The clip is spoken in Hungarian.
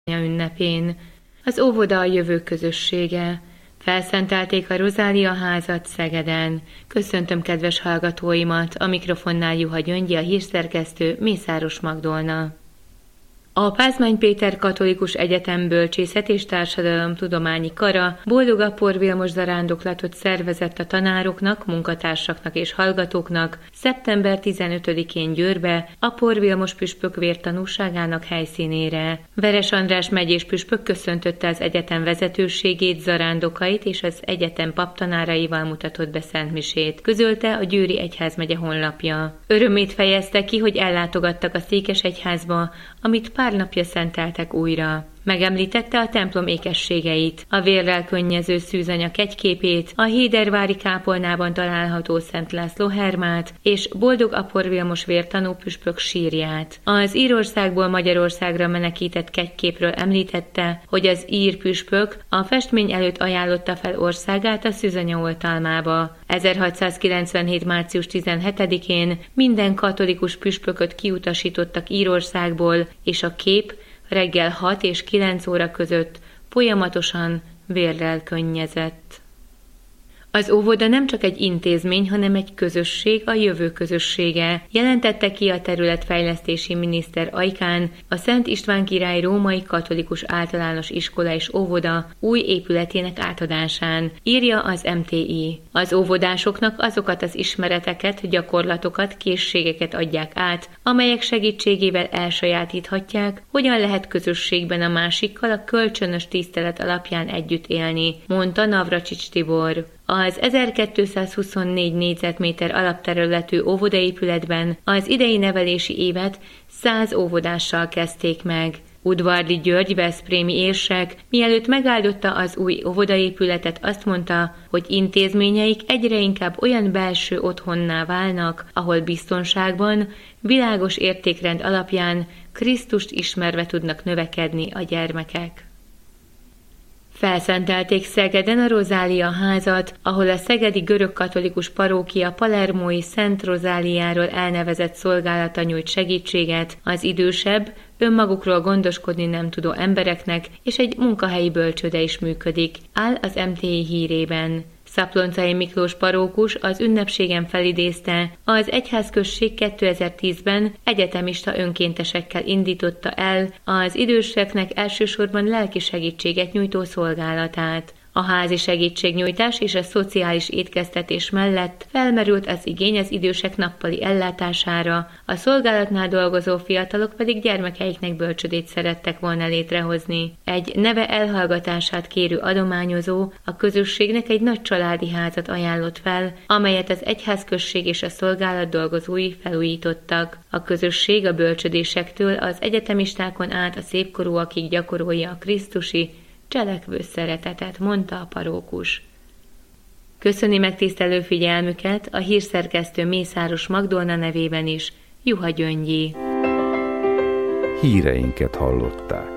ünnepén. Az óvoda a jövő közössége. Felszentelték a Rozália házat Szegeden. Köszöntöm kedves hallgatóimat, a mikrofonnál Juha Gyöngyi, a hírszerkesztő, Mészáros Magdolna. A Pázmány Péter Katolikus Egyetem Bölcsészet és Társadalomtudományi Kara boldog Apor Vilmos zarándoklatot szervezett a tanároknak, munkatársaknak és hallgatóknak szeptember 15-én Győrbe, Apor Vilmos püspök vértanúságának helyszínére. Veres András megyés püspök köszöntötte az egyetem vezetőségét, zarándokait és az egyetem paptanáraival mutatott be szentmisét, közölte a Győri Egyházmegye honlapja. Örömét fejezte ki, hogy ellátogattak a Székesegyházba, amit pár napja szenteltek újra. Megemlítette a templom ékességeit, a vérrel könnyező szűzanya kegyképét, a hédervári kápolnában található Szent László hermát és boldog Apor Vilmos vértanú püspök sírját. Az Írországból Magyarországra menekített kegyképről említette, hogy az ír püspök a festmény előtt ajánlotta fel országát a szűzanya oltalmába. 1697. március 17-én minden katolikus püspököt kiutasítottak Írországból, és a kép reggel 6 és 9 óra között folyamatosan vérrel könnyezett. Az óvoda nem csak egy intézmény, hanem egy közösség, a jövő közössége, jelentette ki a területfejlesztési miniszter Ajkán a Szent István király Római Katolikus Általános Iskola és Óvoda új épületének átadásán, írja az MTI. Az óvodásoknak azokat az ismereteket, gyakorlatokat, készségeket adják át, amelyek segítségével elsajátíthatják, hogyan lehet közösségben a másikkal a kölcsönös tisztelet alapján együtt élni, mondta Navracsics Tibor. Az 1224 négyzetméter alapterületű óvodaépületben az idei nevelési évet 100 óvodással kezdték meg. Udvardi György, veszprémi érsek, mielőtt megáldotta az új óvodaépületet, azt mondta, hogy intézményeik egyre inkább olyan belső otthonná válnak, ahol biztonságban, világos értékrend alapján Krisztust ismerve tudnak növekedni a gyermekek. Felszentelték Szegeden a Rozália házat, ahol a szegedi görögkatolikus parókia palermói Szent Rozáliáról elnevezett szolgálata nyújt segítséget az idősebb, önmagukról gondoskodni nem tudó embereknek, és egy munkahelyi bölcsőde is működik, áll az MTI hírében. Szaploncai Miklós parókus az ünnepségen felidézte, az egyházközség 2010-ben egyetemista önkéntesekkel indította el az időseknek elsősorban lelki segítséget nyújtó szolgálatát. A házi segítségnyújtás és a szociális étkeztetés mellett felmerült az igény az idősek nappali ellátására, a szolgálatnál dolgozó fiatalok pedig gyermekeiknek bölcsödét szerettek volna létrehozni. Egy neve elhallgatását kérő adományozó a közösségnek egy nagy családi házat ajánlott fel, amelyet az egyházközség és a szolgálat dolgozói felújítottak. A közösség a bölcsödésektől az egyetemistákon át a szépkorúakig gyakorolja a krisztusi, cselekvő szeretetet, mondta a parókus. Köszöni megtisztelő figyelmüket a hírszerkesztő Mészáros Magdolna nevében is, Juha Gyöngyi. Híreinket hallották.